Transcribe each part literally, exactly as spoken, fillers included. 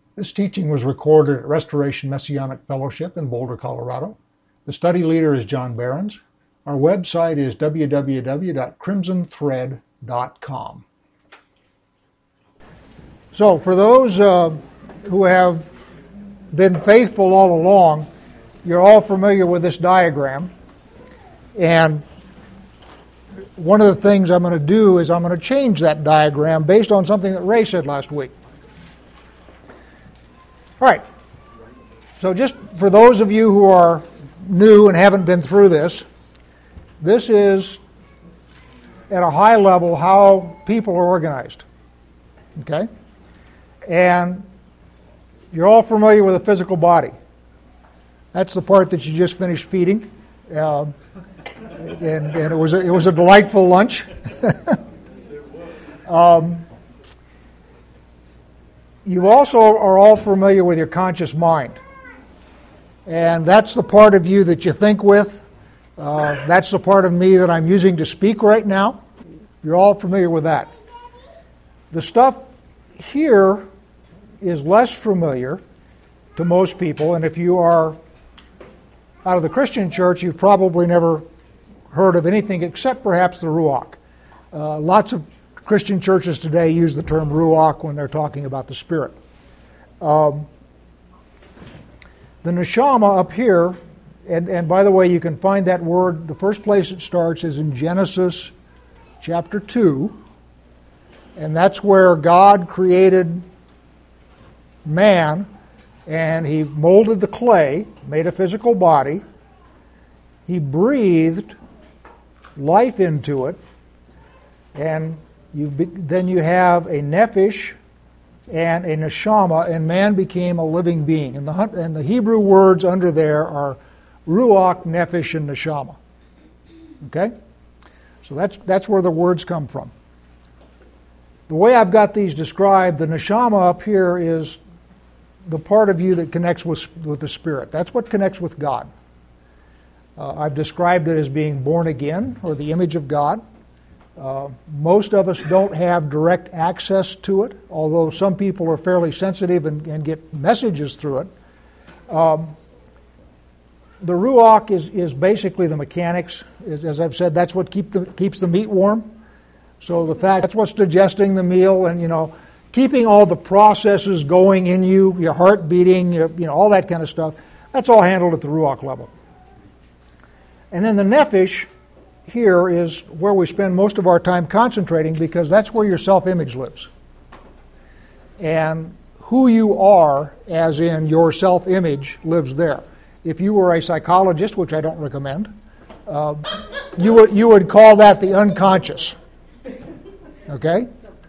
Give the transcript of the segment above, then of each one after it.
This teaching was recorded at Restoration Messianic Fellowship in Boulder, Colorado. The study leader is John Behrens. Our website is w w w dot crimson thread dot com. So for those uh, who have been faithful all along, you're all familiar with this diagram. And one of the things I'm going to do is I'm going to change that diagram based on something that Ray said last week. All right. So just for those of you who are new and haven't been through this, this is at a high level how people are organized. Okay? And you're all familiar with the physical body. That's the part that you just finished feeding. Uh, and, and it was a, it was a delightful lunch. um, you also are all familiar with your conscious mind. And that's the part of you that you think with. Uh, that's the part of me that I'm using to speak right now. You're all familiar with that. The stuff here is less familiar to most people, and if you are out of the Christian church, you've probably never heard of anything except perhaps the Ruach. Uh, lots of Christian churches today use the term Ruach when they're talking about the Spirit. Um, the Neshama up here, and, and by the way, you can find that word, the first place it starts is in Genesis chapter two, and that's where God created man, and he molded the clay, made a physical body. He breathed life into it, and you be, then you have a nephesh and a neshama, and man became a living being. And the, and the Hebrew words under there are ruach, nephesh, and neshama. Okay? So that's, that's where the words come from. The way I've got these described, the neshama up here is the part of you that connects with, with the Spirit. That's what connects with God. Uh, I've described it as being born again, or the image of God. Uh, most of us don't have direct access to it, although some people are fairly sensitive and, and get messages through it. Um, the Ruach is, is basically the mechanics. As, as I've said, that's what keep the, keeps the meat warm. So the fact that's what's digesting the meal, and you know, keeping all the processes going in you, your heart beating, your, you know, all that kind of stuff. That's all handled at the Ruach level. And then the nephesh here is where we spend most of our time concentrating, because that's where your self-image lives. And who you are, as in your self-image, lives there. If you were a psychologist, which I don't recommend, uh, you would you would call that the unconscious. Okay?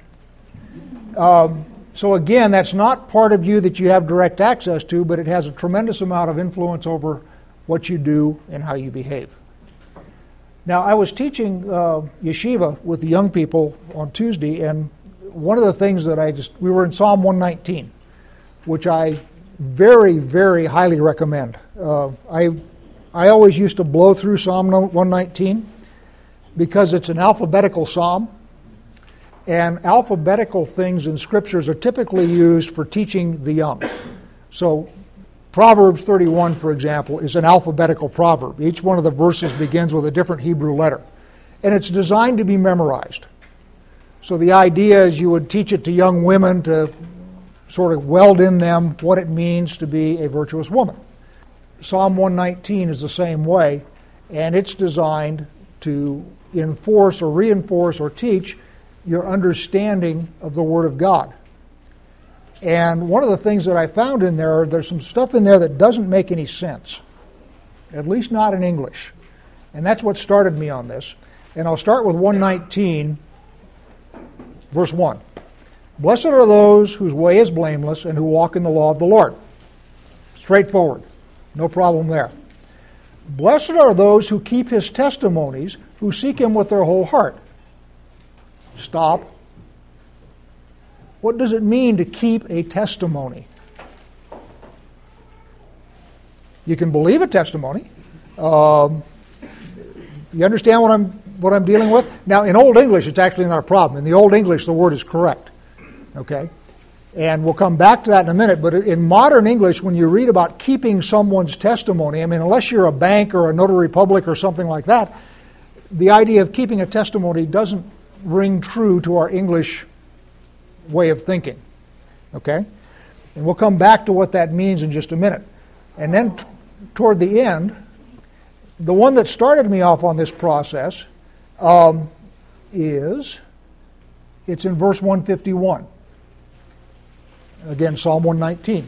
Um, so again, that's not part of you that you have direct access to, but it has a tremendous amount of influence over what you do and how you behave. Now, I was teaching uh, yeshiva with the young people on Tuesday, and one of the things that I just, we were in Psalm one nineteen, which I very, very highly recommend. Uh, I, I always used to blow through Psalm one nineteen because it's an alphabetical psalm, and alphabetical things in scriptures are typically used for teaching the young. So Proverbs thirty-one, for example, is an alphabetical proverb. Each one of the verses begins with a different Hebrew letter. And it's designed to be memorized. So the idea is you would teach it to young women to sort of weld in them what it means to be a virtuous woman. Psalm one nineteen is the same way, and it's designed to enforce or reinforce or teach your understanding of the Word of God. And one of the things that I found in there, there's some stuff in there that doesn't make any sense, at least not in English. And that's what started me on this. And I'll start with one nineteen, verse one. Blessed are those whose way is blameless and who walk in the law of the Lord. Straightforward. No problem there. Blessed are those who keep his testimonies, who seek him with their whole heart. Stop. What does it mean to keep a testimony? You can believe a testimony. Um, you understand what I'm what I'm dealing with? Now, in Old English, it's actually not a problem. In the Old English, the word is correct. Okay? And we'll come back to that in a minute, but in modern English, when you read about keeping someone's testimony, I mean, unless you're a bank or a notary public or something like that, the idea of keeping a testimony doesn't ring true to our English way of thinking, okay? And we'll come back to what that means in just a minute. And then t- toward the end, the one that started me off on this process um, is, it's in verse one fifty-one. Again, Psalm one nineteen.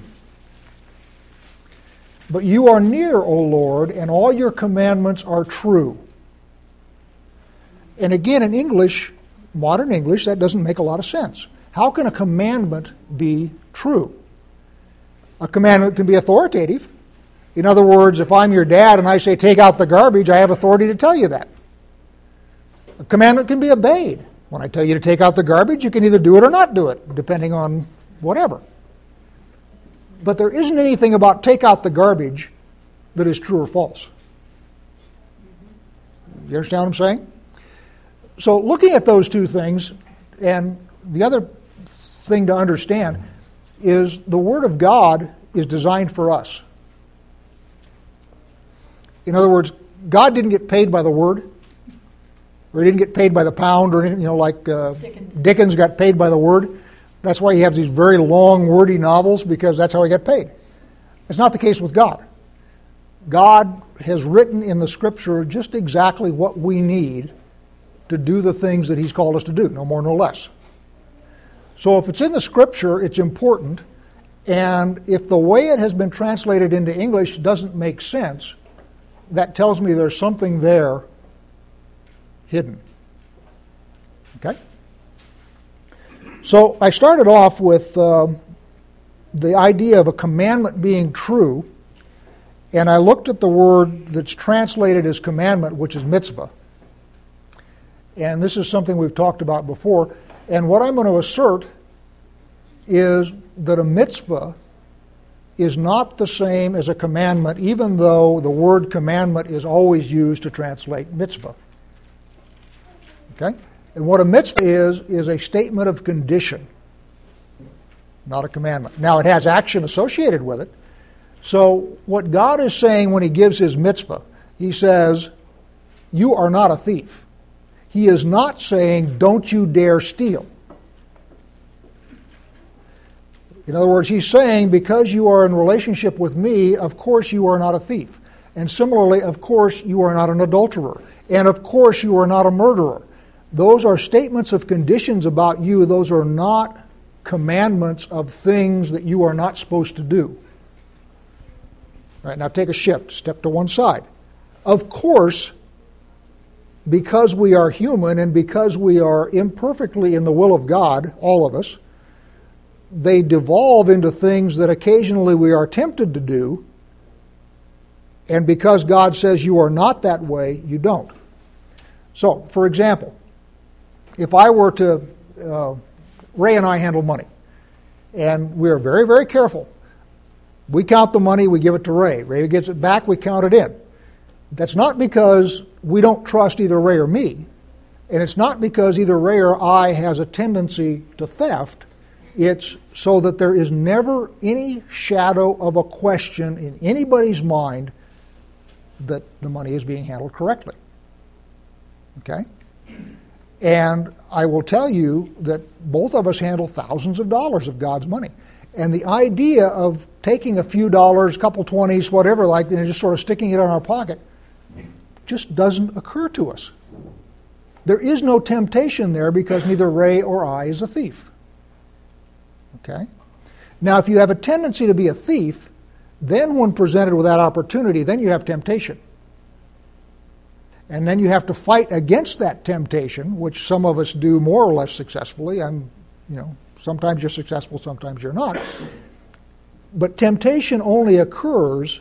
But you are near, O Lord, and all your commandments are true. And again, in English, modern English, that doesn't make a lot of sense. How can a commandment be true? A commandment can be authoritative. In other words, if I'm your dad and I say, take out the garbage, I have authority to tell you that. A commandment can be obeyed. When I tell you to take out the garbage, you can either do it or not do it, depending on whatever. But there isn't anything about take out the garbage that is true or false. You understand what I'm saying? So looking at those two things, and the other thing to understand is the Word of God is designed for us. In other words, God didn't get paid by the Word, or He didn't get paid by the pound, or anything, you know, like uh, Dickens. Dickens got paid by the Word. That's why he has these very long, wordy novels, because that's how he got paid. It's not the case with God. God has written in the Scripture just exactly what we need to do the things that He's called us to do, no more, no less. So if it's in the Scripture, it's important, and if the way it has been translated into English doesn't make sense, that tells me there's something there hidden. Okay? So I started off with uh, the idea of a commandment being true, and I looked at the word that's translated as commandment, which is mitzvah. And this is something we've talked about before. And what I'm going to assert is that a mitzvah is not the same as a commandment, even though the word commandment is always used to translate mitzvah. Okay? And what a mitzvah is, is a statement of condition, not a commandment. Now, it has action associated with it. So what God is saying when He gives His mitzvah, He says, you are not a thief. He is not saying, don't you dare steal. In other words, He's saying, because you are in relationship with me, of course you are not a thief. And similarly, of course you are not an adulterer. And of course you are not a murderer. Those are statements of conditions about you. Those are not commandments of things that you are not supposed to do. All right, now take a shift. Step to one side. Of course, because we are human and because we are imperfectly in the will of God, all of us, they devolve into things that occasionally we are tempted to do, and because God says you are not that way, you don't. So, for example, if I were to, uh, Ray and I handle money, and we're very, very careful. We count the money, we give it to Ray. Ray gets it back, we count it in. That's not because we don't trust either Ray or me, and it's not because either Ray or I has a tendency to theft. It's so that there is never any shadow of a question in anybody's mind that the money is being handled correctly. Okay? And I will tell you that both of us handle thousands of dollars of God's money. And the idea of taking a few dollars, a couple twenties, whatever, like, and just sort of sticking it in our pocket, just doesn't occur to us. There is no temptation there because neither Ray or I is a thief. Okay? Now, if you have a tendency to be a thief, then when presented with that opportunity, then you have temptation. And then you have to fight against that temptation, which some of us do more or less successfully. I'm, you know, sometimes you're successful, sometimes you're not. But temptation only occurs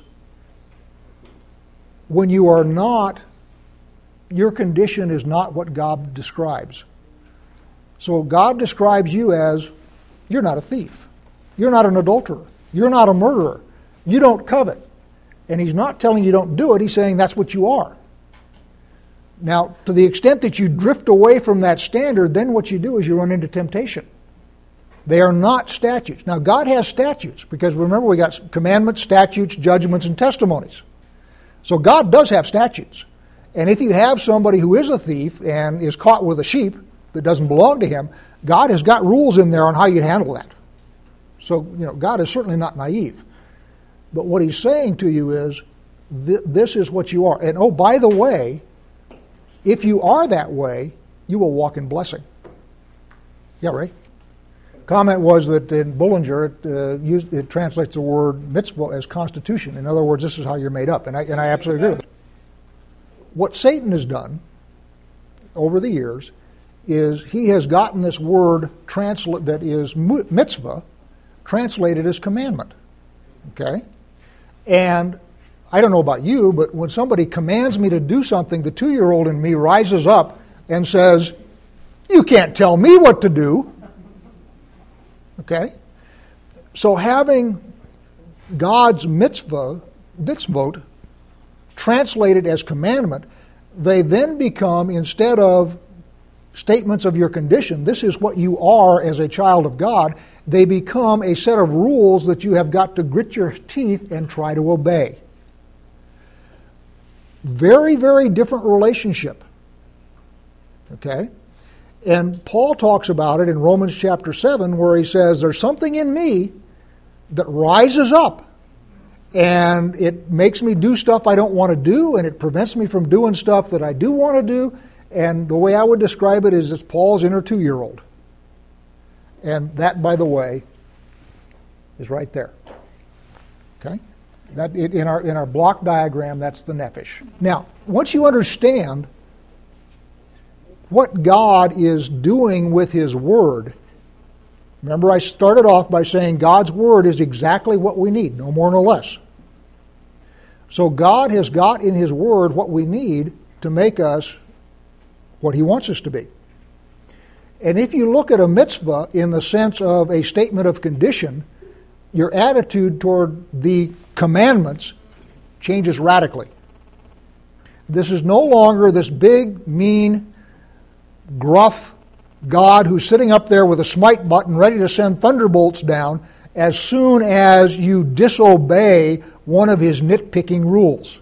when you are not, your condition is not what God describes. So God describes you as, you're not a thief. You're not an adulterer. You're not a murderer. You don't covet. And He's not telling you don't do it. He's saying that's what you are. Now, to the extent that you drift away from that standard, then what you do is you run into temptation. They are not statutes. Now, God has statutes, because remember, we got commandments, statutes, judgments, and testimonies. So God does have statutes. And if you have somebody who is a thief and is caught with a sheep that doesn't belong to him, God has got rules in there on how you handle that. So, you know, God is certainly not naive. But what he's saying to you is, th- this is what you are. And oh, by the way, if you are that way, you will walk in blessing. Yeah, Ray? Comment was that in Bullinger, it, uh, used, it translates the word mitzvah as constitution. In other words, this is how you're made up. And I, and I absolutely agree with it. What Satan has done over the years is he has gotten this word transla- that is mitzvah translated as commandment. Okay? And I don't know about you, but when somebody commands me to do something, the two-year-old in me rises up and says, "You can't tell me what to do." Okay? So having God's mitzvah, mitzvot, translated as commandment, they then become, instead of statements of your condition, this is what you are as a child of God, they become a set of rules that you have got to grit your teeth and try to obey. Very, very different relationship. Okay? And Paul talks about it in Romans chapter seven, where he says, there's something in me that rises up, and it makes me do stuff I don't want to do, and it prevents me from doing stuff that I do want to do. And the way I would describe it is it's Paul's inner two-year-old. And that, by the way, is right there. Okay? That in our in our block diagram, that's the nephesh. Now, once you understand what God is doing with His Word, remember I started off by saying God's Word is exactly what we need, no more, no less. So God has got in His Word what we need to make us what He wants us to be. And if you look at a mitzvah in the sense of a statement of condition, your attitude toward the commandments changes radically. This is no longer this big, mean, gruff God who's sitting up there with a smite button ready to send thunderbolts down as soon as you disobey one of His nitpicking rules.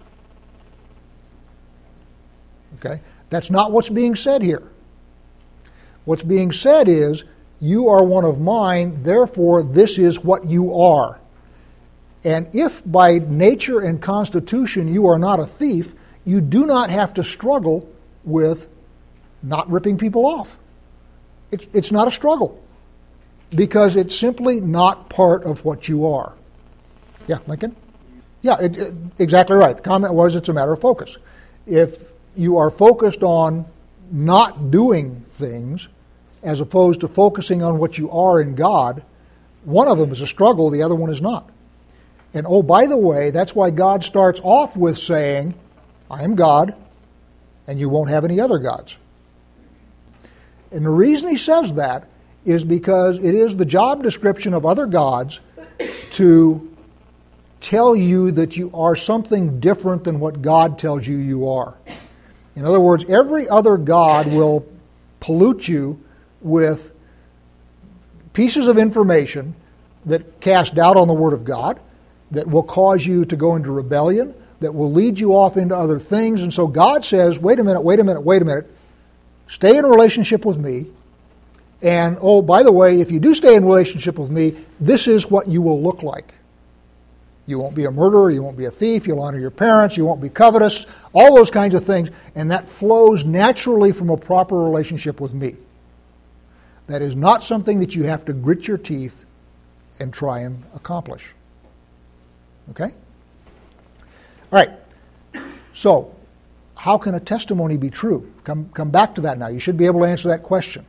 Okay? That's not what's being said here. What's being said is, you are one of mine, therefore this is what you are. And if by nature and constitution you are not a thief, you do not have to struggle with not ripping people off. It's, it's not a struggle, because it's simply not part of what you are. Yeah, Lincoln? Yeah, it, it, exactly right. The comment was it's a matter of focus. If you are focused on not doing things as opposed to focusing on what you are in God, one of them is a struggle, the other one is not. And oh, by the way, that's why God starts off with saying, I am God, and you won't have any other gods. And the reason He says that is because it is the job description of other gods to tell you that you are something different than what God tells you you are. In other words, every other god will pollute you with pieces of information that cast doubt on the Word of God, that will cause you to go into rebellion, that will lead you off into other things. And so God says, wait a minute, wait a minute, wait a minute. Stay in a relationship with me. And, oh, by the way, if you do stay in a relationship with me, this is what you will look like. You won't be a murderer, you won't be a thief, you'll honor your parents, you won't be covetous, all those kinds of things. And that flows naturally from a proper relationship with me. That is not something that you have to grit your teeth and try and accomplish. Okay? All right. So, how can a testimony be true? Come, come back to that now. You should be able to answer that question.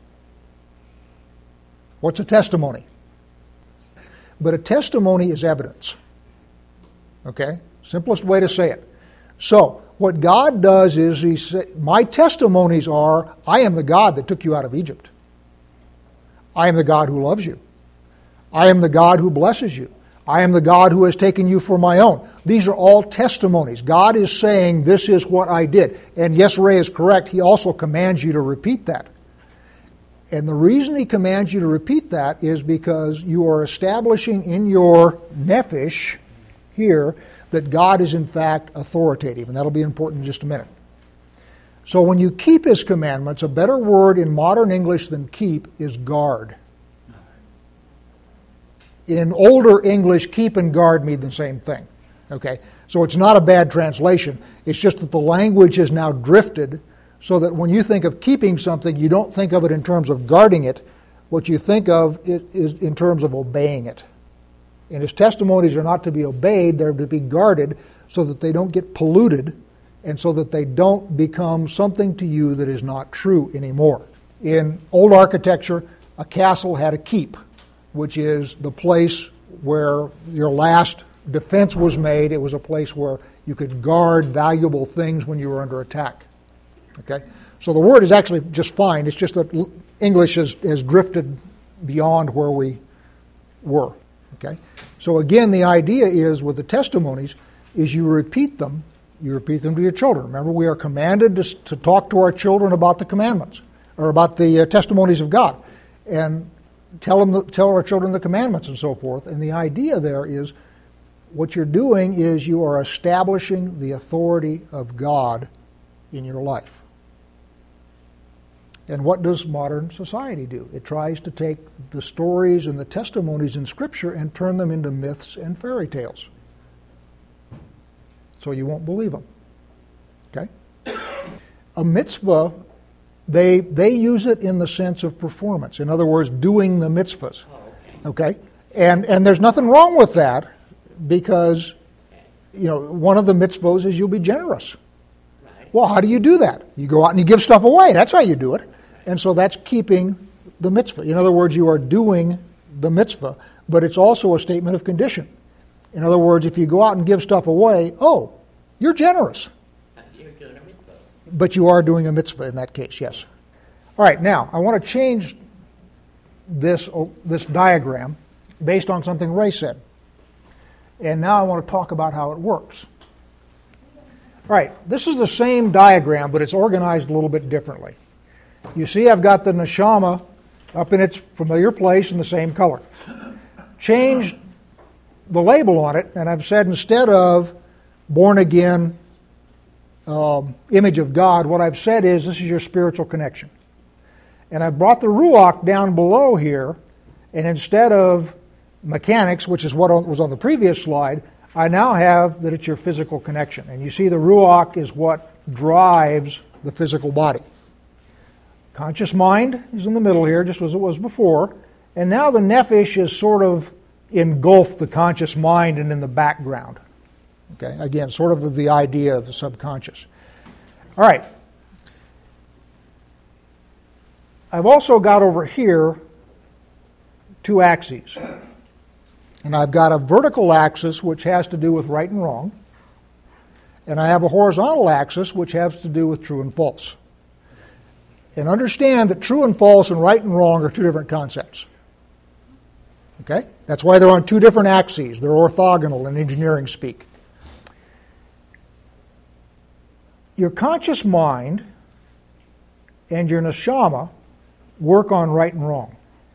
What's a testimony? But a testimony is evidence. Okay? Simplest way to say it. So, what God does is, He say, my testimonies are, I am the God that took you out of Egypt. I am the God who loves you. I am the God who blesses you. I am the God who has taken you for my own. These are all testimonies. God is saying, this is what I did. And yes, Ray is correct. He also commands you to repeat that. And the reason he commands you to repeat that is because you are establishing in your nephesh here that God is in fact authoritative, and that'll be important in just a minute. So when you keep his commandments, a better word in modern English than keep is guard. In older English, keep and guard mean the same thing. Okay, so it's not a bad translation. It's just that the language has now drifted so that when you think of keeping something, you don't think of it in terms of guarding it. What you think of it is in terms of obeying it. And his testimonies are not to be obeyed, they're to be guarded so that they don't get polluted and so that they don't become something to you that is not true anymore. In old architecture, a castle had a keep, which is the place where your last defense was made. It was a place where you could guard valuable things when you were under attack. Okay? So the word is actually just fine. It's just that English has, has drifted beyond where we were. Okay? So again, the idea is with the testimonies is you repeat them. You repeat them to your children. Remember, we are commanded to, to talk to our children about the commandments or about the uh, testimonies of God, and tell them, tell our children the commandments and so forth. And the idea there is what you're doing is you are establishing the authority of God in your life. And what does modern society do? It tries to take the stories and the testimonies in Scripture and turn them into myths and fairy tales. So you won't believe them. Okay? A mitzvah, they they use it in the sense of performance. In other words, doing the mitzvahs. Okay? And and there's nothing wrong with that because, you know, one of the mitzvahs is you'll be generous. Well, how do you do that? You go out and you give stuff away. That's how you do it. And so that's keeping the mitzvah. In other words, you are doing the mitzvah, but it's also a statement of condition. In other words, if you go out and give stuff away, oh, you're generous. You're doing a mitzvah. But you are doing a mitzvah in that case, yes. All right, now, I want to change this, this diagram based on something Ray said. And now I want to talk about how it works. All right, this is the same diagram, but it's organized a little bit differently. You see I've got the neshama up in its familiar place in the same color. Changed the label on it, and I've said instead of born again um, image of God, what I've said is this is your spiritual connection. And I've brought the ruach down below here, and instead of mechanics, which is what was on the previous slide, I now have that it's your physical connection. And you see the ruach is what drives the physical body. Conscious mind is in the middle here, just as it was before. And now the nephesh is sort of engulfed the conscious mind and in the background. Okay, again, sort of the idea of the subconscious. All right. I've also got over here two axes. And I've got a vertical axis which has to do with right and wrong. And I have a horizontal axis which has to do with true and false. And understand that true and false and right and wrong are two different concepts. Okay? That's why they're on two different axes. They're orthogonal in engineering speak. Your conscious mind and your neshama work on right and wrong.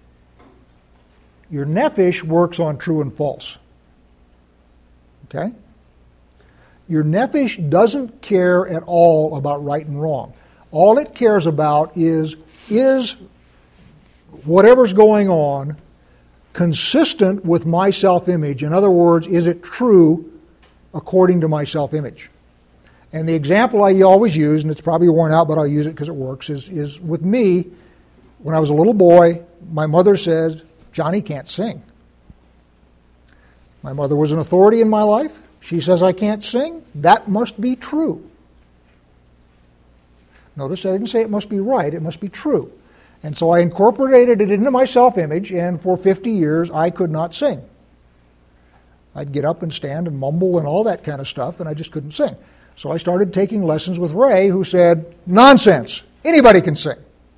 Your nephesh works on true and false. Okay? Your nephesh doesn't care at all about right and wrong. All it cares about is, is whatever's going on consistent with my self-image? In other words, is it true according to my self-image? And the example I always use, and it's probably worn out, but I'll use it because it works, is, is with me, when I was a little boy, my mother said, Johnny can't sing. My mother was an authority in my life. She says I can't sing. That must be true. Notice I didn't say it must be right. It must be true. And so I incorporated it into my self-image, and for fifty years I could not sing. I'd get up and stand and mumble and all that kind of stuff, and I just couldn't sing. So I started taking lessons with Ray, who said, nonsense, anybody can sing.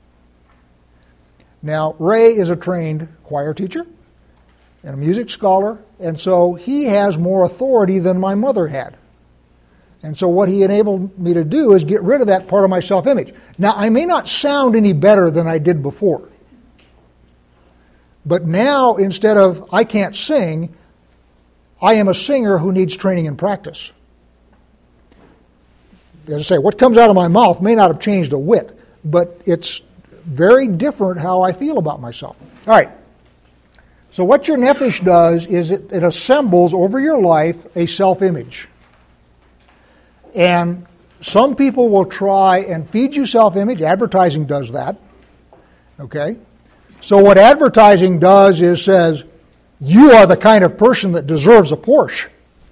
Now, Ray is a trained choir teacher and a music scholar, and so he has more authority than my mother had. And so what he enabled me to do is get rid of that part of my self-image. Now, I may not sound any better than I did before, But now, instead of I can't sing, I am a singer who needs training and practice. As I say, what comes out of my mouth may not have changed a whit, but it's very different how I feel about myself. All right. So what your nephesh does is it, it assembles over your life a self-image. And some people will try and feed you self-image. Advertising does that. Okay? So what advertising does is says, you are the kind of person that deserves a Porsche.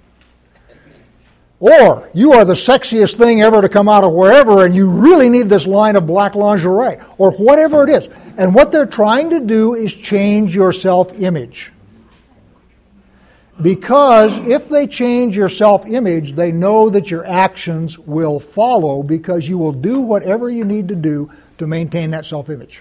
Or, you are the sexiest thing ever to come out of wherever, and you really need this line of black lingerie. Or whatever it is. And what they're trying to do is change your self-image. Because if they change your self-image, they know that your actions will follow because you will do whatever you need to do to maintain that self-image.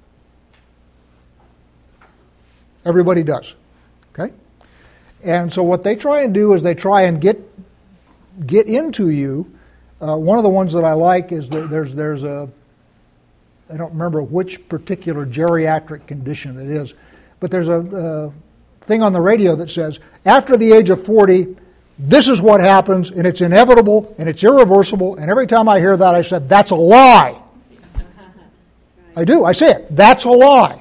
Everybody does. Okay? And so what they try and do is they try and get get into you. Uh, one of the ones that I like is that there's there's a, I don't remember which particular geriatric condition it is, but there's a, a thing on the radio that says, after the age of forty, this is what happens, and it's inevitable, and it's irreversible, and every time I hear that, I said, that's a lie. I do, I say it, that's a lie.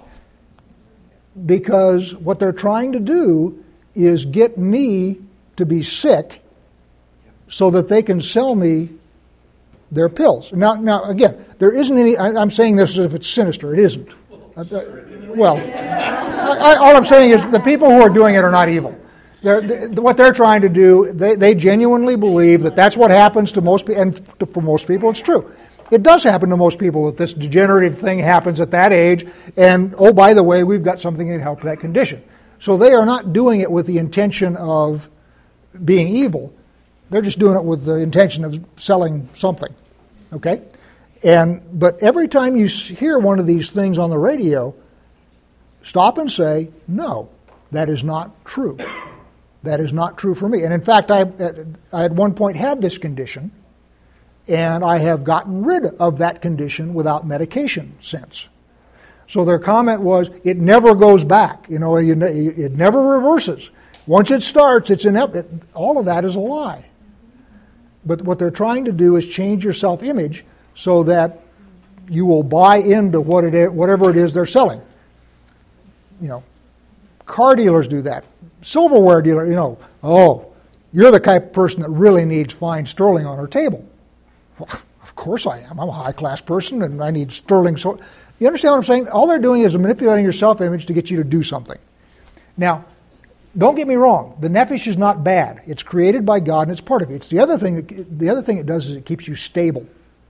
Because what they're trying to do is get me to be sick so that they can sell me their pills. Now, now again, there isn't any, I, I'm saying this as if it's sinister. It isn't. Uh, uh, well, I, I, all I'm saying is the people who are doing it are not evil. They're, they, what they're trying to do, they, they genuinely believe that that's what happens to most people, and to, for most people it's true. It does happen to most people that this degenerative thing happens at that age, and oh, by the way, we've got something that helps that condition. So they are not doing it with the intention of being evil. They're just doing it with the intention of selling something, okay? And but every time you hear one of these things on the radio, stop and say, no, that is not true. That is not true for me. And in fact, I, I at one point had this condition, and I have gotten rid of that condition without medication since. So their comment was, it never goes back. You know, it never reverses. Once it starts, it's inevitable. All of that is a lie. But what they're trying to do is change your self-image so that you will buy into what it is, whatever it is they're selling. You know, car dealers do that. Silverware dealer, you know, oh, you're the type of person that really needs fine sterling on her table. Well, of course I am. I'm a high-class person, and I need sterling. So, you understand what I'm saying? All they're doing is manipulating your self-image to get you to do something. Now, don't get me wrong. The nephesh is not bad. It's created by God, and it's part of it. It's the other thing. That, the other thing it does is it keeps you stable.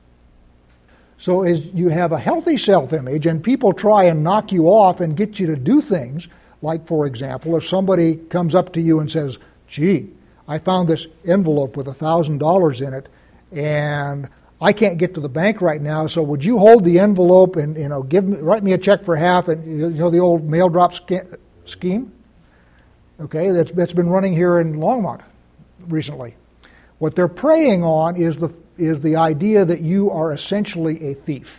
So as you have a healthy self-image, and people try and knock you off and get you to do things, like, for example, if somebody comes up to you and says, gee, I found this envelope with one thousand dollars in it, and I can't get to the bank right now, so would you hold the envelope and, you know, give me, write me a check for half, and, you know, the old mail drop sca- scheme? Okay, that's, that's been running here in Longmont recently. What they're preying on is the is the idea that you are essentially a thief.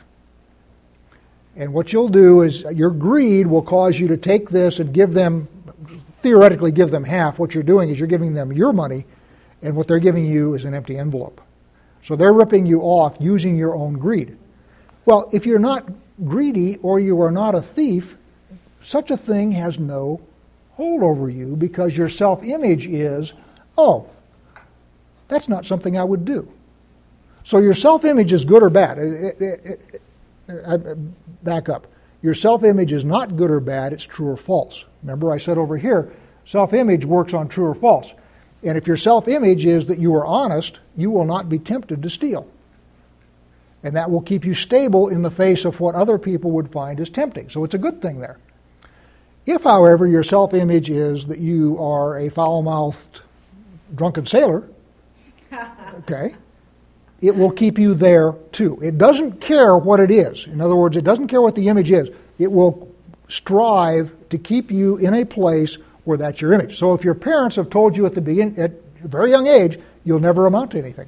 And what you'll do is your greed will cause you to take this and give them, theoretically give them half. What you're doing is you're giving them your money, and what they're giving you is an empty envelope. So they're ripping you off using your own greed. Well, if you're not greedy or you are not a thief, such a thing has no hold over you because your self-image is, oh, that's not something I would do. So your self-image is good or bad. It, it, it, it, back up. Your self-image is not good or bad, it's true or false. Remember I said over here, self-image works on true or false. And if your self-image is that you are honest, you will not be tempted to steal. And that will keep you stable in the face of what other people would find as tempting. So it's a good thing there. If, however, your self-image is that you are a foul-mouthed drunken sailor, okay, it will keep you there too. It doesn't care what it is. In other words, it doesn't care what the image is. It will strive to keep you in a place where that's your image. So if your parents have told you at the begin at a very young age, you'll never amount to anything.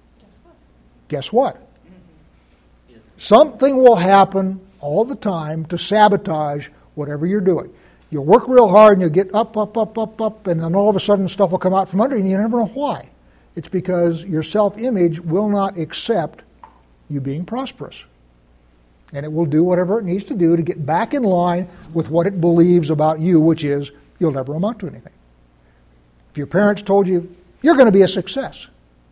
Guess what? Guess what? Something will happen all the time to sabotage whatever you're doing. You'll work real hard and you'll get up, up, up, up, up, and then all of a sudden stuff will come out from under you and you never know why. It's because your self-image will not accept you being prosperous. And it will do whatever it needs to do to get back in line with what it believes about you, which is you'll never amount to anything. If your parents told you you're going to be a success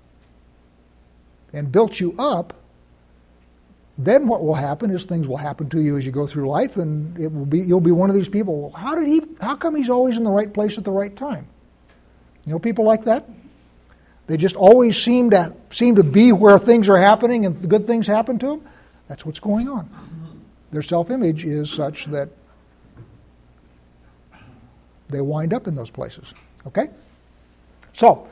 and built you up, then what will happen is things will happen to you as you go through life, and it will be you'll be one of these people. Well, how did he? How come he's always in the right place at the right time? You know, people like that. They just always seem to seem to be where things are happening and good things happen to them. That's what's going on. Their self-image is such that they wind up in those places. Okay? So,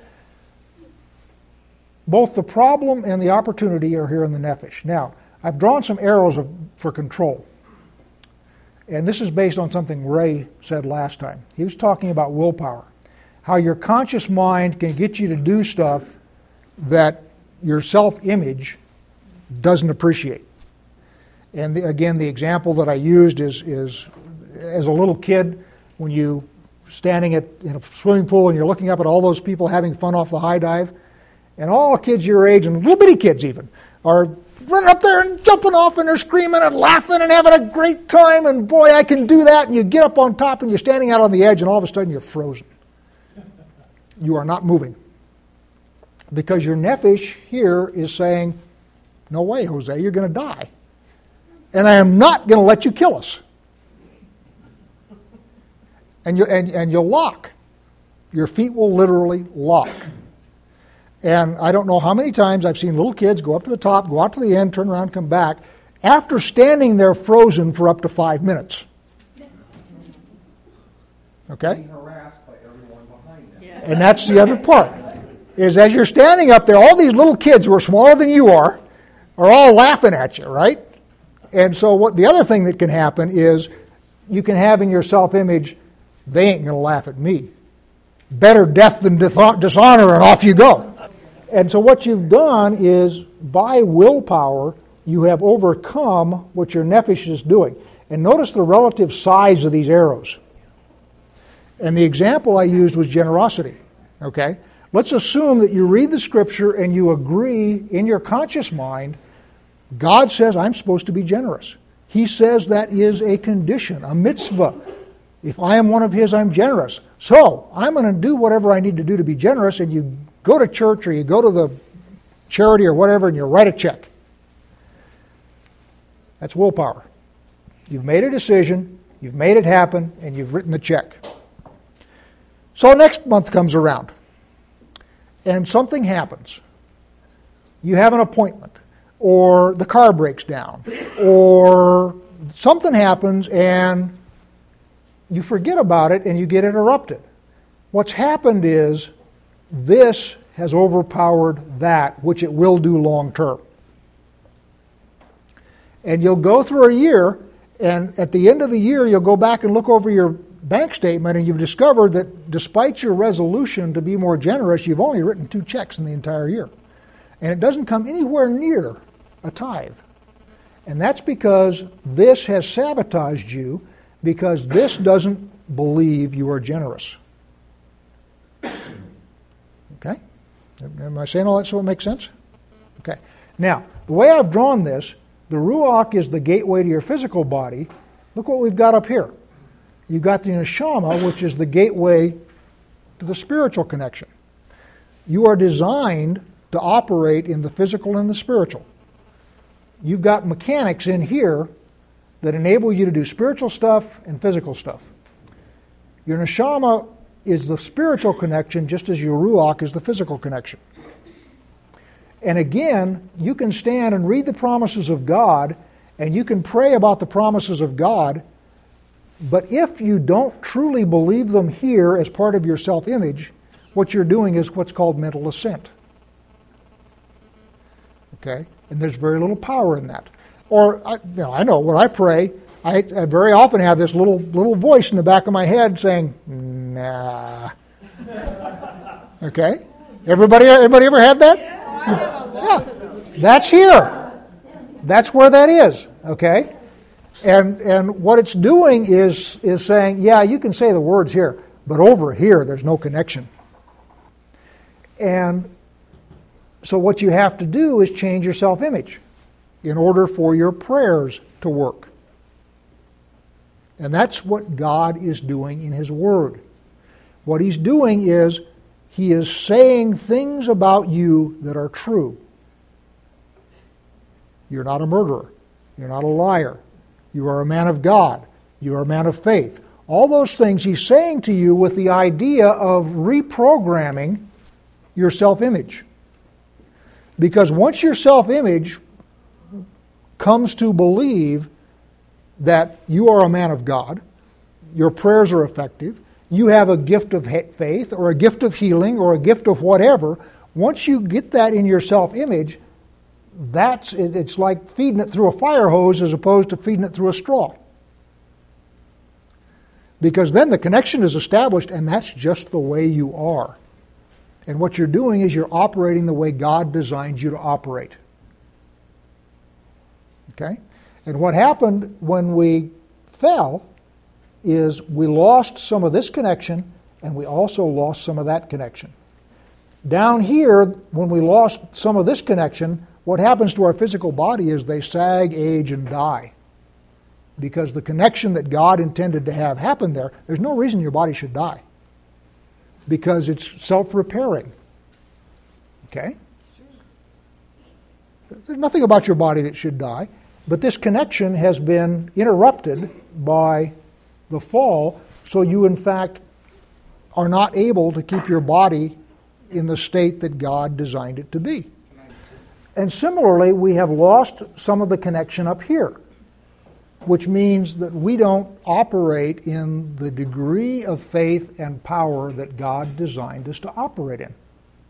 both the problem and the opportunity are here in the nephesh. Now, I've drawn some arrows of, for control. And this is based on something Ray said last time. He was talking about willpower. How your conscious mind can get you to do stuff that your self-image doesn't appreciate. And the, again, the example that I used is, is as a little kid, when you standing at in a swimming pool and you're looking up at all those people having fun off the high dive, and all the kids your age, and little bitty kids even, are running up there and jumping off, and they're screaming and laughing and having a great time, and boy, I can do that, and you get up on top and you're standing out on the edge, and all of a sudden you're frozen. You are not moving. Because your nephesh here is saying, no way, Jose, you're going to die. And I am not going to let you kill us. And, you, and, and you'll lock. Your feet will literally lock. And I don't know how many times I've seen little kids go up to the top, go out to the end, turn around, come back, after standing there frozen for up to five minutes. Okay? And that's the other part, is as you're standing up there, all these little kids who are smaller than you are, are all laughing at you, right? And so what the other thing that can happen is you can have in your self-image, they ain't going to laugh at me. Better death than dishonor, and off you go. And so what you've done is, by willpower, you have overcome what your nephesh is doing. And notice the relative size of these arrows. And the example I used was generosity. Okay? Let's assume that you read the scripture and you agree in your conscious mind, God says I'm supposed to be generous. He says that is a condition, a mitzvah. If I am one of His, I'm generous. So, I'm going to do whatever I need to do to be generous, and you go to church or you go to the charity or whatever and you write a check. That's willpower. You've made a decision, you've made it happen, and you've written the check. So next month comes around, and something happens. You have an appointment, or the car breaks down, or something happens and you forget about it and you get interrupted. What's happened is this has overpowered that, which it will do long term. And you'll go through a year, and at the end of a year, you'll go back and look over your bank statement, and you've discovered that despite your resolution to be more generous, you've only written two checks in the entire year. And it doesn't come anywhere near a tithe. And that's because this has sabotaged you, because this doesn't believe you are generous. Okay? Am I saying all that so it makes sense? Okay. Now, the way I've drawn this, the Ruach is the gateway to your physical body. Look what we've got up here. You've got the Neshama, which is the gateway to the spiritual connection. You are designed to operate in the physical and the spiritual. You've got mechanics in here that enable you to do spiritual stuff and physical stuff. Your Neshama is the spiritual connection, just as your Ruach is the physical connection. And again, you can stand and read the promises of God, and you can pray about the promises of God, but if you don't truly believe them here as part of your self-image, what you're doing is what's called mental assent. Okay? And there's very little power in that. Or, I, you know, I know when I pray, I, I very often have this little little voice in the back of my head saying, nah. Okay? Everybody, everybody ever had that? Yeah. That's here. That's where that is. Okay? And and what it's doing is is saying, yeah, you can say the words here, but over here there's no connection. And so what you have to do is change your self-image in order for your prayers to work. And that's what God is doing in His Word. What He's doing is He is saying things about you that are true. You're not a murderer. You're not a liar. You are a man of God. You are a man of faith. All those things He's saying to you with the idea of reprogramming your self-image. Because once your self-image comes to believe that you are a man of God, your prayers are effective, you have a gift of faith or a gift of healing or a gift of whatever, once you get that in your self-image, that's it's like feeding it through a fire hose as opposed to feeding it through a straw. Because then the connection is established, and that's just the way you are. And what you're doing is you're operating the way God designed you to operate. Okay? And what happened when we fell is we lost some of this connection, and we also lost some of that connection. Down here, when we lost some of this connection, what happens to our physical body is they sag, age, and die. Because the connection that God intended to have happen there, there's no reason your body should die. Because it's self-repairing. Okay? There's nothing about your body that should die. But this connection has been interrupted by the fall, so you in fact are not able to keep your body in the state that God designed it to be. And similarly, we have lost some of the connection up here, which means that we don't operate in the degree of faith and power that God designed us to operate in.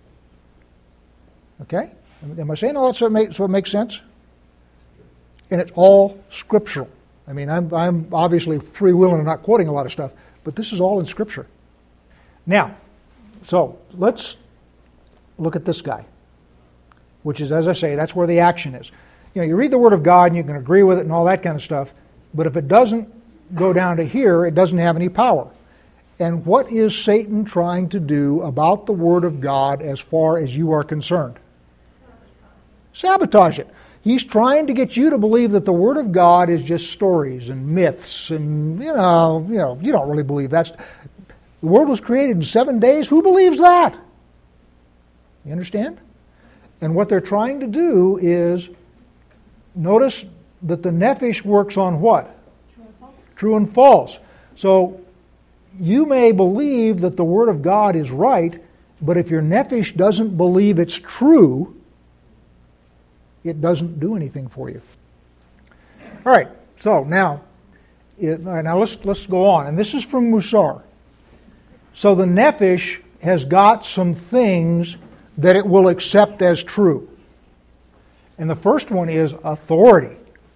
Okay? Am I saying all that so it makes, so it makes sense? And it's all scriptural. I mean, I'm, I'm obviously free-willing and not quoting a lot of stuff, but this is all in Scripture. Now, so let's look at this guy, which is, as I say, that's where the action is. You know, you read the Word of God and you can agree with it and all that kind of stuff, but if it doesn't go down to here, it doesn't have any power. And what is Satan trying to do about the Word of God as far as you are concerned? Sabotage it. He's trying to get you to believe that the Word of God is just stories and myths, and you know, you know, you don't really believe that. The world was created in seven days. Who believes that? You understand? And what they're trying to do is, notice that the nephesh works on what? True and false. True and false. So you may believe that the Word of God is right, but if your nephesh doesn't believe it's true, it doesn't do anything for you. All right, so now, it, all right, now let's let's go on. And this is from Musar. So the nephesh has got some things that it will accept as true. And the first one is authority.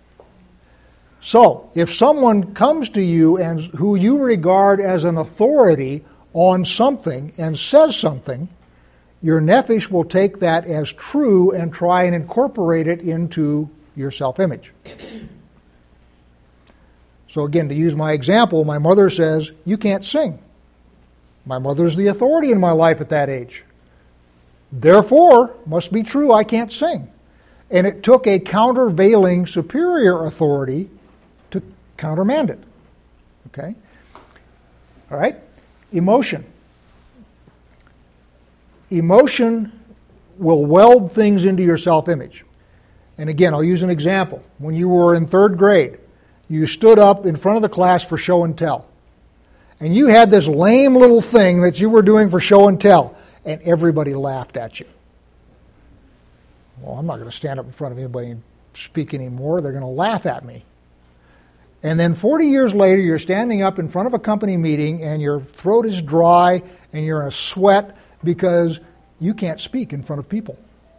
So, if someone comes to you and who you regard as an authority on something and says something, your nephesh will take that as true and try and incorporate it into your self-image. So again, to use my example, my mother says, you can't sing. My mother's the authority in my life at that age. Therefore, must be true, I can't sing. And it took a countervailing superior authority to countermand it. Okay? All right? Emotion. Emotion will weld things into your self-image. And again, I'll use an example. When you were in third grade, you stood up in front of the class for show and tell. And you had this lame little thing that you were doing for show and tell, and everybody laughed at you. Well, I'm not going to stand up in front of anybody and speak anymore. They're going to laugh at me. And then forty years later, you're standing up in front of a company meeting, and your throat is dry, and you're in a sweat, because you can't speak in front of people.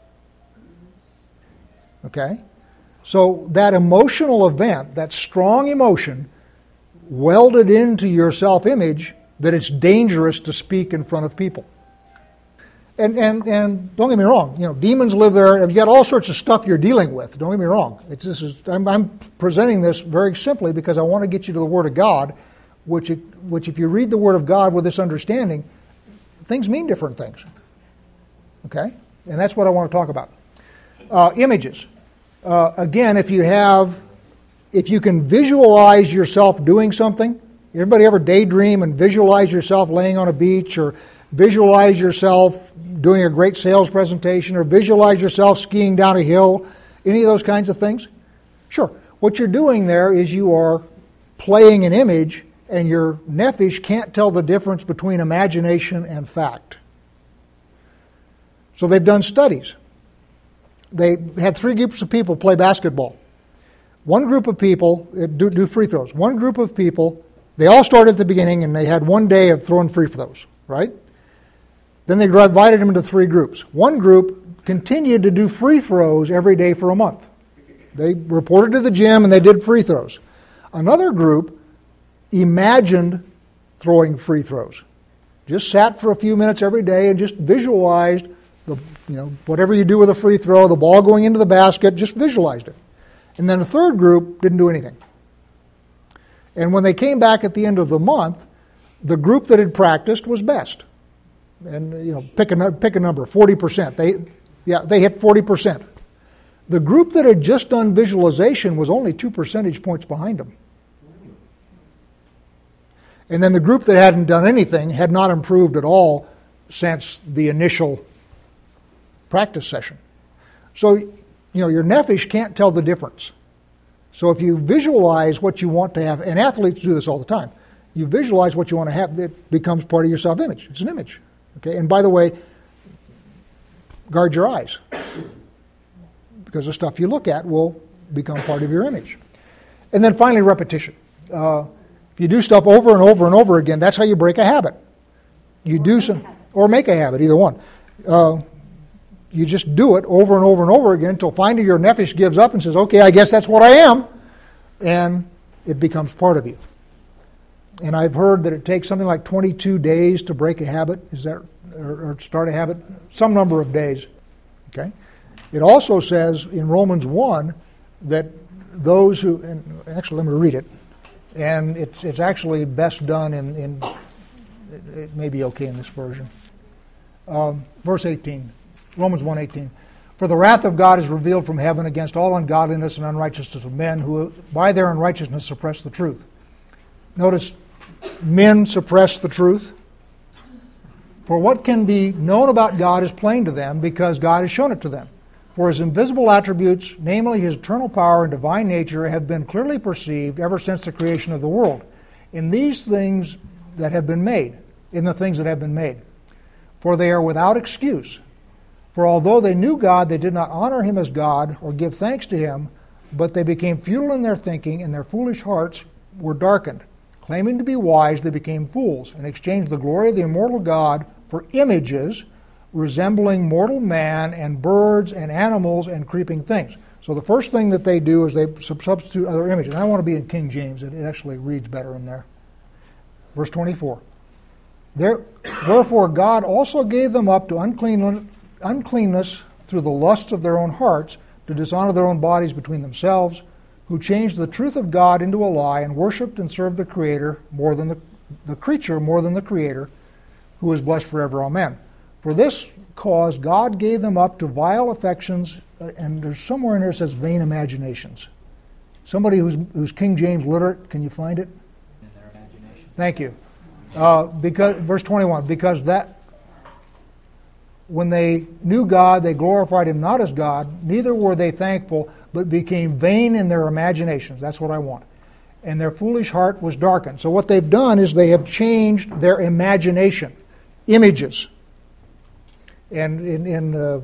Okay? So that emotional event, that strong emotion, welded into your self-image that it's dangerous to speak in front of people. And, and and don't get me wrong, you know, demons live there, and you got all sorts of stuff you're dealing with. Don't get me wrong. It's this is I'm, I'm presenting this very simply because I want to get you to the Word of God, which it, which if you read the Word of God with this understanding, things mean different things. Okay, and that's what I want to talk about. Uh, images. Uh, again, if you have, if you can visualize yourself doing something, everybody ever daydream and visualize yourself laying on a beach, or visualize yourself doing a great sales presentation, or visualize yourself skiing down a hill, any of those kinds of things? Sure. What you're doing there is you are playing an image, and your nephesh can't tell the difference between imagination and fact. So they've done studies. They had three groups of people play basketball. One group of people do, do free throws. One group of people, they all started at the beginning, and they had one day of throwing free throws, right? Then they divided them into three groups. One group continued to do free throws every day for a month. They reported to the gym and they did free throws. Another group imagined throwing free throws. Just sat for a few minutes every day and just visualized the, you know, whatever you do with a free throw, the ball going into the basket, just visualized it. And then a third group didn't do anything. And when they came back at the end of the month, the group that had practiced was best. And, you know, pick a, pick a number, forty percent. They, yeah, they hit forty percent. The group that had just done visualization was only two percentage points behind them. And then the group that hadn't done anything had not improved at all since the initial practice session. So, you know, your nephesh can't tell the difference. So if you visualize what you want to have, and athletes do this all the time, you visualize what you want to have, it becomes part of your self-image. It's an image. Okay, and by the way, guard your eyes, because the stuff you look at will become part of your image. And then finally, repetition. Uh, if you do stuff over and over and over again, that's how you break a habit. You do some, or make a habit, either one. Uh, you just do it over and over and over again until finally your nephesh gives up and says, okay, I guess that's what I am, and it becomes part of you. And I've heard that it takes something like twenty-two days to break a habit, is that, or, or start a habit, some number of days. Okay. It also says in Romans one that those who, and actually let me read it, and it's it's actually best done in, in it may be okay in this version. Um, verse eighteen, Romans one eighteen. For the wrath of God is revealed from heaven against all ungodliness and unrighteousness of men who by their unrighteousness suppress the truth. Notice, men suppress the truth. For what can be known about God is plain to them, because God has shown it to them. For his invisible attributes, namely his eternal power and divine nature, have been clearly perceived ever since the creation of the world, in these things that have been made, in the things that have been made. For they are without excuse. For although they knew God, they did not honor him as God or give thanks to him, but they became futile in their thinking, and their foolish hearts were darkened. Claiming to be wise, they became fools, and exchanged the glory of the immortal God for images resembling mortal man and birds and animals and creeping things. So the first thing that they do is they substitute other images. And I want to be in King James. It actually reads better in there. Verse twenty-four. There, wherefore God also gave them up to unclean, uncleanness through the lusts of their own hearts, to dishonor their own bodies between themselves, who changed the truth of God into a lie, and worshipped and served the Creator more than the, the creature more than the Creator, who is blessed forever. Amen. For this cause God gave them up to vile affections, uh, and there's somewhere in there it says vain imaginations. Somebody who's, who's King James literate, can you find it? In their imagination. Thank you. Uh, because verse twenty-one, because that when they knew God, they glorified him not as God, neither were they thankful, but became vain in their imaginations. That's what I want. And their foolish heart was darkened. So what they've done is they have changed their imagination, images. And in, in uh,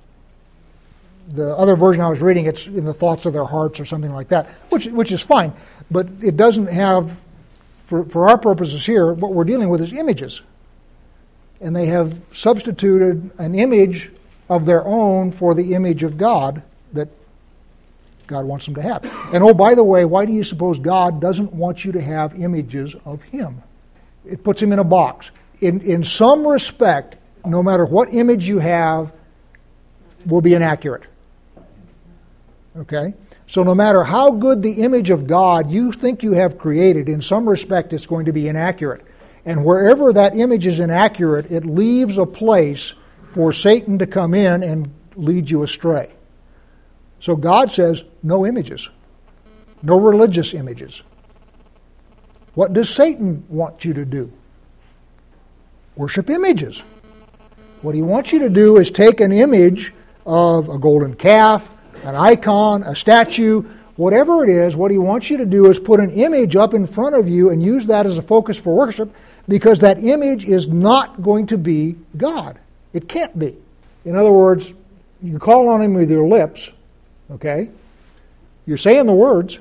the other version I was reading, it's in the thoughts of their hearts or something like that, which which is fine. But it doesn't have, for, for our purposes here, what we're dealing with is images. And they have substituted an image of their own for the image of God that God wants them to have. And oh, by the way, why do you suppose God doesn't want you to have images of him? It puts him in a box. In, in some respect, no matter what image you have, will be inaccurate. Okay? So no matter how good the image of God you think you have created, in some respect it's going to be inaccurate. And wherever that image is inaccurate, it leaves a place for Satan to come in and lead you astray. So God says, no images. No religious images. What does Satan want you to do? Worship images. What he wants you to do is take an image of a golden calf, an icon, a statue, whatever it is. What he wants you to do is put an image up in front of you and use that as a focus for worship, because that image is not going to be God. It can't be. In other words, you can call on him with your lips, okay? You're saying the words,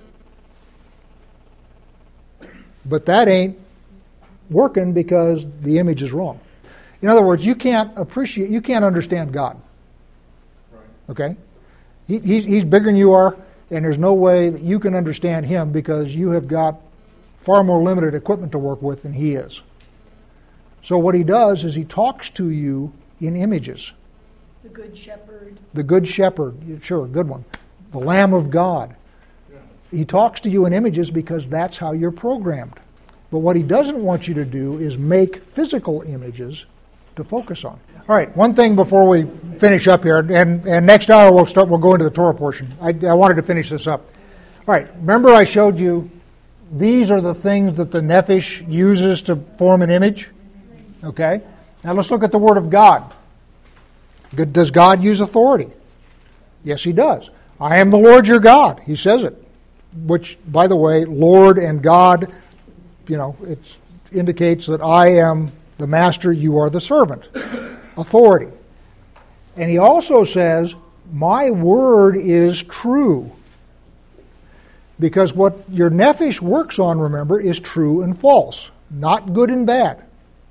but that ain't working because the image is wrong. In other words, you can't appreciate, you can't understand God. Okay? He, he's, he's bigger than you are, and there's no way that you can understand him because you have got far more limited equipment to work with than he is. So what he does is he talks to you in images. The Good Shepherd. The Good Shepherd, sure, good one. The Lamb of God. He talks to you in images because that's how you're programmed. But what he doesn't want you to do is make physical images to focus on. All right, one thing before we finish up here, and, and next hour we'll start. We'll go into the Torah portion. I, I wanted to finish this up. All right, remember I showed you these are the things that the nephesh uses to form an image? Okay, now let's look at the Word of God. Does God use authority? Yes, he does. I am the Lord your God. He says it. Which, by the way, Lord and God, you know, it indicates that I am the master, you are the servant. Authority. And he also says, my word is true. Because what your nephesh works on, remember, is true and false, not good and bad.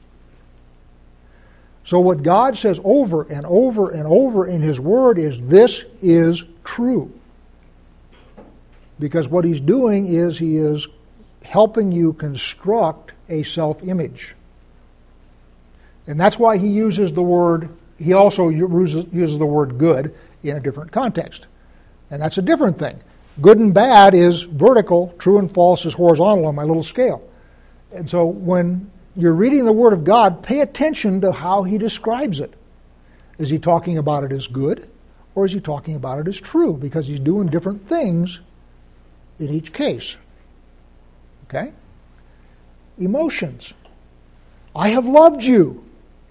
So what God says over and over and over in his word is, this is true. Because what he's doing is he is helping you construct a self-image. And that's why he uses the word, he also uses, uses the word good in a different context. And that's a different thing. Good and bad is vertical, true and false is horizontal on my little scale. And so when you're reading the Word of God, pay attention to how he describes it. Is he talking about it as good, or is he talking about it as true? Because he's doing different things in each case. Okay? Emotions. I have loved you.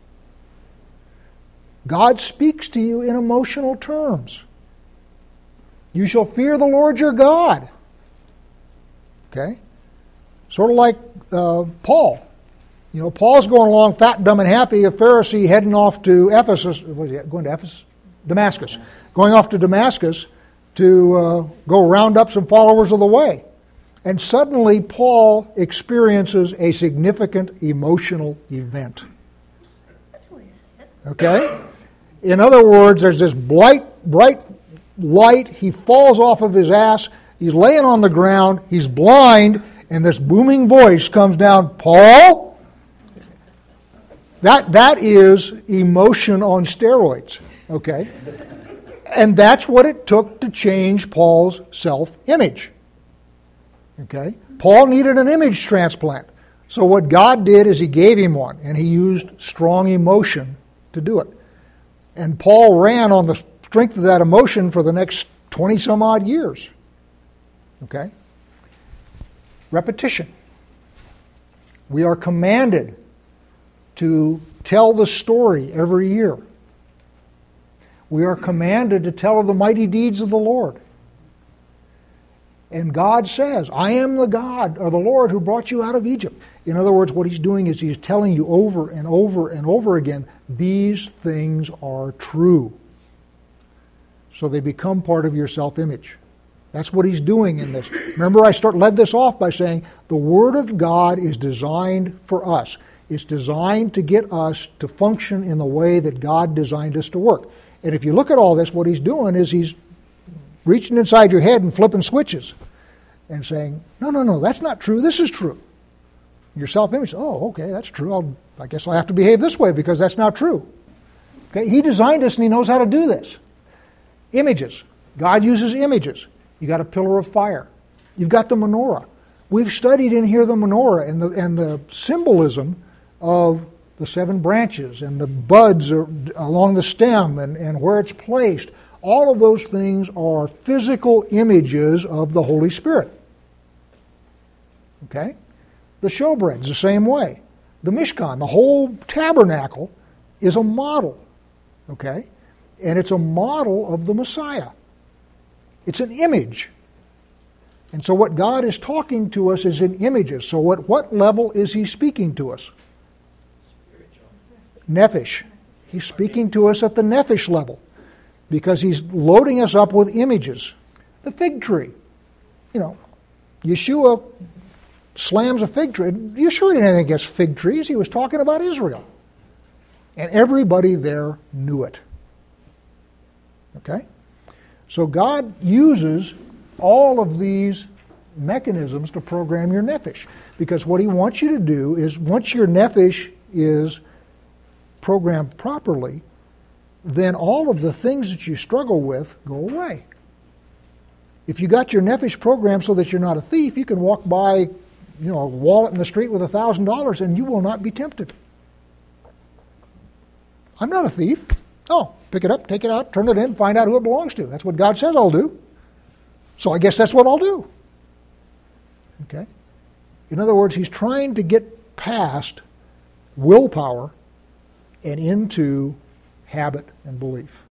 God speaks to you in emotional terms. You shall fear the Lord your God. Okay? Sort of like uh, Paul. You know, Paul's going along fat, dumb, and happy, a Pharisee heading off to Ephesus. What is he going to Ephesus? Damascus. Going off to Damascus to uh, go round up some followers of the way. And suddenly Paul experiences a significant emotional event. That's what he said. Okay? In other words, there's this bright, bright light. He falls off of his ass. He's laying on the ground. He's blind. And this booming voice comes down, Paul? That That is emotion on steroids. Okay? And that's what it took to change Paul's self-image. Okay? Paul needed an image transplant. So what God did is he gave him one, and he used strong emotion to do it. And Paul ran on the strength of that emotion for the next twenty some odd years. Okay? Repetition. We are commanded to tell the story every year. We are commanded to tell of the mighty deeds of the Lord. And God says, I am the God, or the Lord, who brought you out of Egypt. In other words, what he's doing is he's telling you over and over and over again, these things are true. So they become part of your self-image. That's what he's doing in this. Remember, I start led this off by saying the Word of God is designed for us. It's designed to get us to function in the way that God designed us to work. And if you look at all this, what he's doing is he's reaching inside your head and flipping switches and saying, no, no, no, that's not true. This is true. Your self-image, oh, okay, that's true. I'll, I guess I'll have to behave this way because that's not true. Okay? He designed us and he knows how to do this. Images. God uses images. You got a pillar of fire. You've got the menorah. We've studied in here the menorah and the, and the symbolism of the seven branches and the buds are along the stem and, and where it's placed. All of those things are physical images of the Holy Spirit. Okay? The showbread's the same way. The Mishkan, the whole tabernacle, is a model. Okay? And it's a model of the Messiah. It's an image. And so what God is talking to us is in images. So at what level is He speaking to us? Nephesh. He's speaking to us at the nephesh level because He's loading us up with images. The fig tree. You know, Yeshua slams a fig tree. Yeshua didn't have anything against fig trees. He was talking about Israel. And everybody there knew it. Okay? So God uses all of these mechanisms to program your nephesh. Because what He wants you to do is, once your nephesh is programmed properly, then all of the things that you struggle with go away. If you got your nephesh programmed so that you're not a thief, you can walk by, you know, a wallet in the street with a thousand dollars and you will not be tempted. I'm not a thief. Oh, pick it up, take it out, turn it in, find out who it belongs to. That's what God says I'll do. So I guess that's what I'll do. Okay? In other words, He's trying to get past willpower and into habit and belief.